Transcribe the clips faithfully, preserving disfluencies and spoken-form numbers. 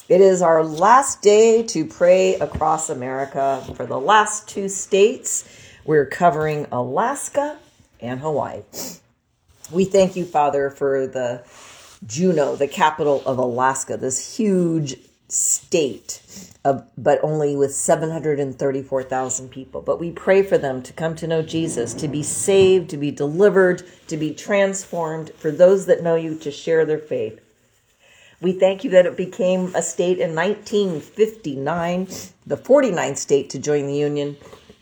It is our last day to pray across America for the last two states. We're covering Alaska and Hawaii. We thank you, Father, for the Juneau, the capital of Alaska, this huge state, of, but only with seven hundred thirty-four thousand people. But we pray for them to come to know Jesus, to be saved, to be delivered, to be transformed, for those that know you to share their faith. We thank you that it became a state in nineteen fifty-nine, the forty-ninth state to join the Union.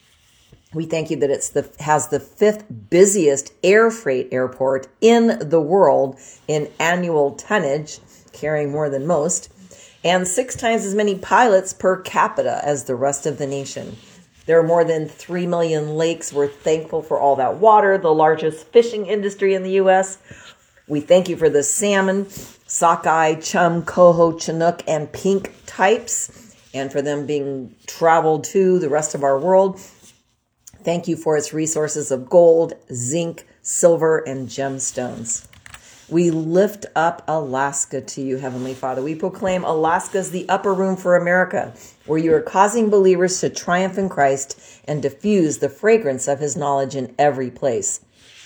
We thank you that it's the has the fifth busiest air freight airport in the world in annual tonnage, carrying more than most, and six times as many pilots per capita as the rest of the nation. There are more than three million lakes. We're thankful for all that water, the largest fishing industry in the U S. We thank you for the salmon, sockeye, chum, coho, chinook, and pink types, and for them being traveled to the rest of our world. Thank you for its resources of gold, zinc, silver, and gemstones. We lift up Alaska to you, Heavenly Father. We proclaim Alaska is the upper room for America, where you are causing believers to triumph in Christ and diffuse the fragrance of his knowledge in every place.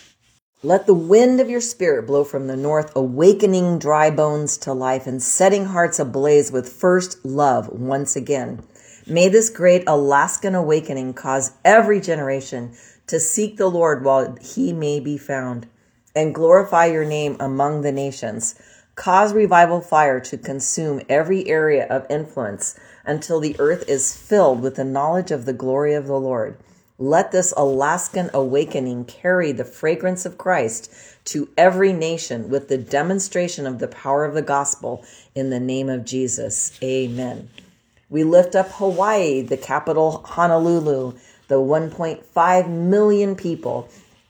Let the wind of your spirit blow from the north, awakening dry bones to life and setting hearts ablaze with first love once again. May this great Alaskan awakening cause every generation to seek the Lord while he may be found, and glorify your name among the nations. Cause revival fire to consume every area of influence until the earth is filled with the knowledge of the glory of the Lord. Let this Alaskan awakening carry the fragrance of Christ to every nation with the demonstration of the power of the gospel in the name of Jesus. Amen. We lift up Hawaii, the capital Honolulu, the one point five million people.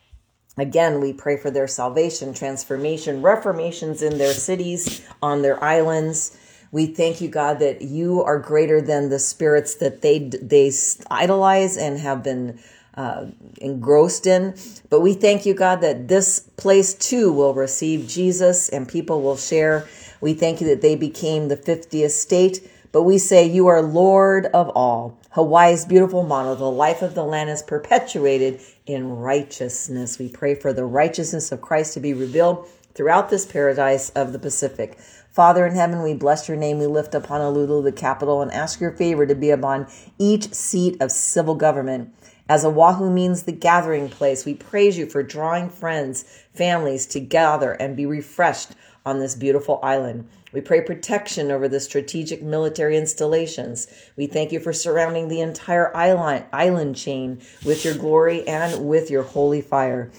Again, we pray for their salvation, transformation, reformations in their cities, on their islands. We thank you, God, that you are greater than the spirits that they they idolize and have been uh, engrossed in. But we thank you, God, that this place too will receive Jesus and people will share. We thank you that they became the fiftieth state. But we say you are Lord of all. Hawaii's beautiful motto, the life of the land is perpetuated in righteousness. We pray for the righteousness of Christ to be revealed throughout this paradise of the Pacific. Father in heaven, we bless your name. We lift up Honolulu, the capital, and ask your favor to be upon each seat of civil government. As Oahu means the gathering place, we praise you for drawing friends, families to gather and be refreshed on this beautiful island. We pray protection over the strategic military installations. We thank you for surrounding the entire island, island chain with your glory and with your holy fire.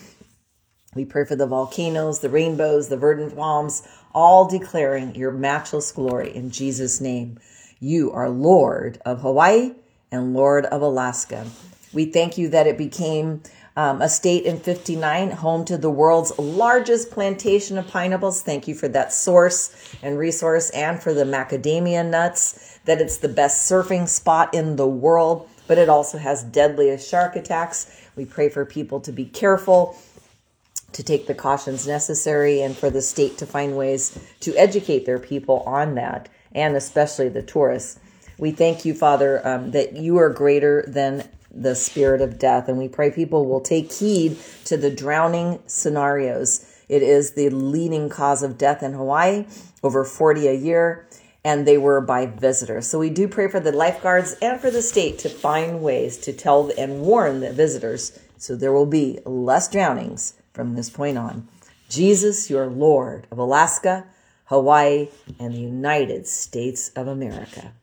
We pray for the volcanoes, the rainbows, the verdant palms, all declaring your matchless glory in Jesus' name. You are Lord of Hawaii and Lord of Alaska. We thank you that it became um, a state in fifty-nine, home to the world's largest plantation of pineapples. Thank you for that source and resource, and for the macadamia nuts, that it's the best surfing spot in the world, but it also has deadliest shark attacks. We pray for people to be careful, to take the cautions necessary, and for the state to find ways to educate their people on that, and especially the tourists. We thank you, Father, um, that you are greater than the spirit of death, and we pray people will take heed to the drowning scenarios. It is the leading cause of death in Hawaii, over forty a year, and they were by visitors. So we do pray for the lifeguards and for the state to find ways to tell and warn the visitors, so there will be less drownings from this point on. Jesus, you are Lord of Alaska, Hawaii, and the United States of America.